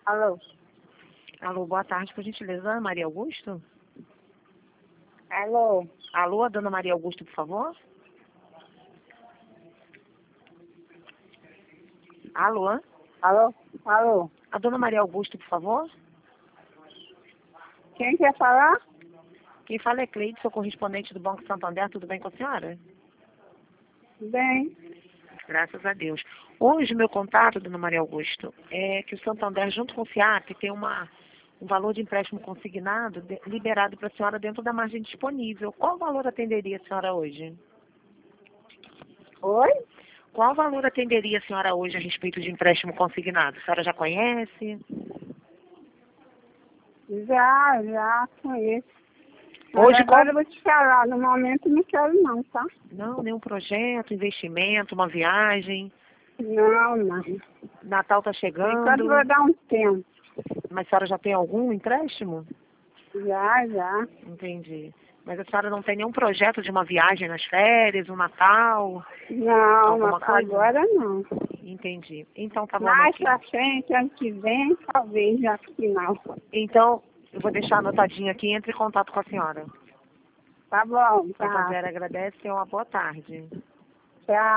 Alô? Alô, boa tarde, por gentileza, Ana Maria Augusto? Alô? Alô, dona Maria Augusto, por favor? Alô? Alô? Alô? A dona Maria Augusto, por favor? Quem quer falar? Quem fala é Cleide, sou correspondente do Banco Santander, tudo bem com a senhora? Bem, Graças a Deus. Hoje, meu contato, dona Maria Augusto, é que o Santander, junto com o FIAP, tem um valor de empréstimo consignado liberado para a senhora dentro da margem disponível. Qual valor atenderia a senhora hoje? oi? Qual valor atenderia a senhora hoje a respeito de empréstimo consignado? A senhora já conhece? Já conheço. Hoje, Mas agora eu vou te falar, no momento não quero não, tá? Não, nenhum projeto, investimento, uma viagem. Não. Natal está Enquanto chegando. vou dar um tempo. Mas a senhora já tem algum empréstimo? Já. Entendi. Mas a senhora não tem nenhum projeto de uma viagem nas férias, um Natal, Não, alguma mas coisa? agora não. Entendi. Então tá bom, Mais aqui. pra frente, ano que vem, talvez já no final. Então, eu vou deixar anotadinho aqui e entre em contato com a senhora. Tá bom, tá. Santander agradece e uma boa tarde. Tchau.